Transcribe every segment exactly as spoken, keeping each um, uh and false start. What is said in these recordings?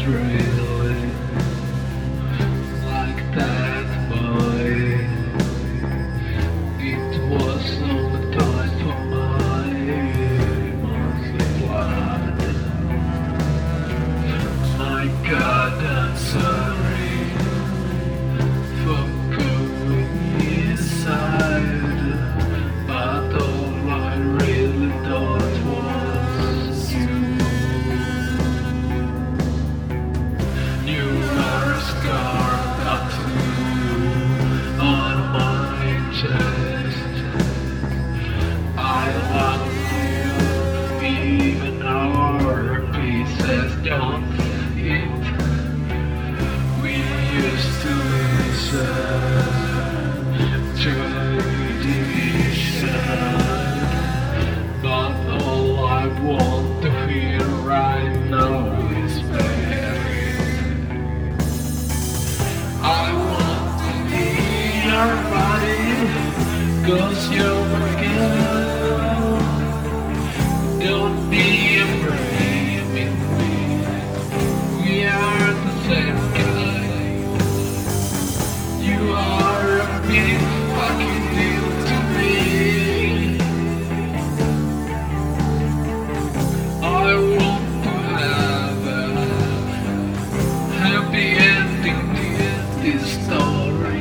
really like that boy. It was all the time for my monthly blood. My God, I'm sorry for going inside, but all I really thought was you. You are a scar tattoo on my chest. I love you, even our pieces don't fit. We used to listen to division, but all I want to hear right now is pain. I want to be your body, 'cause you're my girl. Don't be afraid of me, we are the same guy. You are a big fucking deal to me. I want to have a happy ending to this story.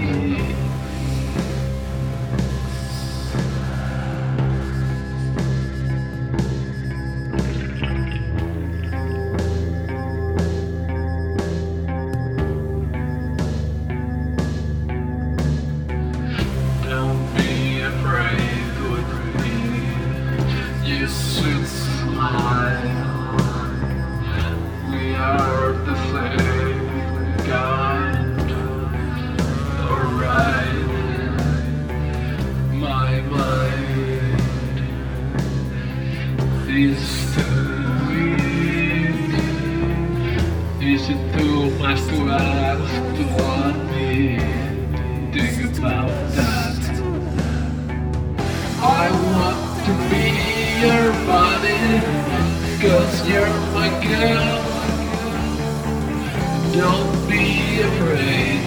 Don't be afraid with me, you sweet smile. We are the same kind, alright. My mind is too weak. Is it too much to ask to want me? Think about that. I want to be your body, 'cause you're my girl. Don't be afraid